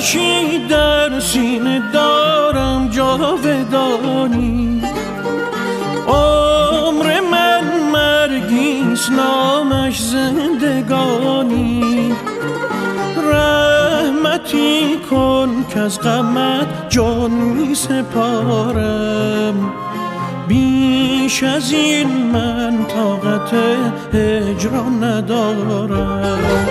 آتشی در سینه دارم جاودانی، عمر من مرگیست نامش زندگانی. رحمتی کن که از غمت جان می سپارم، بیش از این من طاقت هجران ندارم.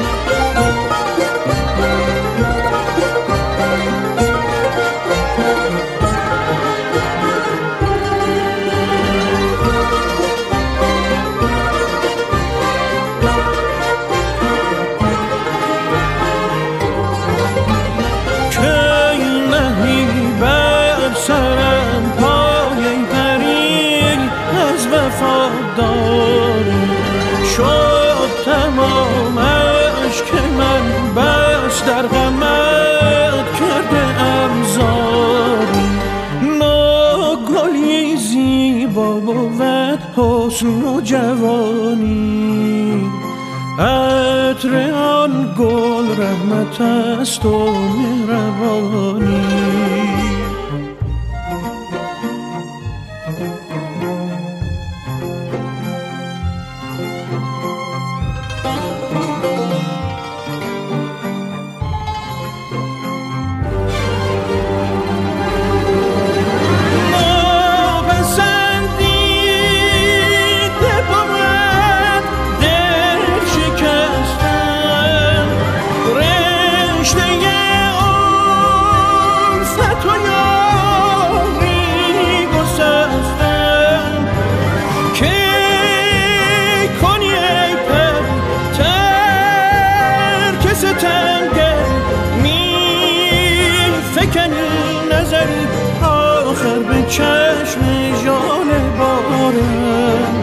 شد تمامش که من بس در غمت کرده ام زاری. گلی زیبا بود حسن و جوانی، عطر آن گل رحمت است و مهربانی. چشم جان بارم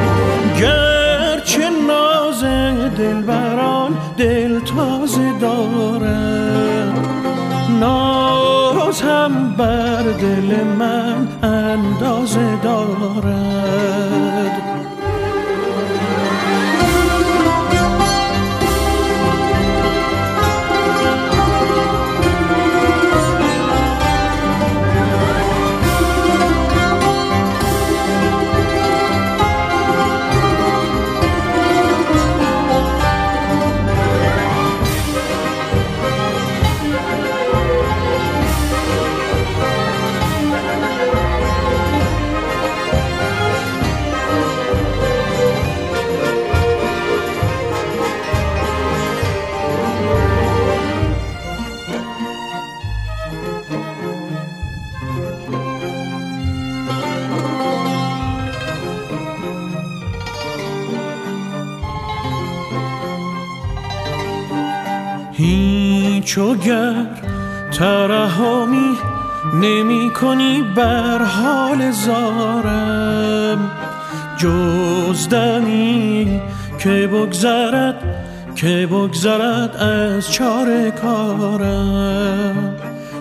گرچه ناز دلبران دل تازه دارم، ناز هم بر دل من اندازه دارد. هیچ اگر ترحمی نمی کنی بر حال زارم، جز دمی که بگذرد از چاره کارم.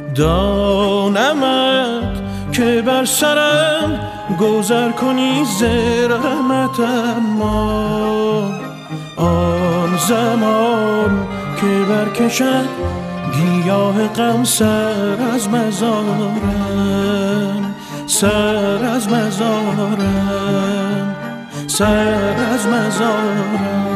دانمت که بر سرم گذر کنی ز رحمت، اما آن زمان که برکشد گیاه غم سر از مزارم، سر از مزارم، سر از مزارم.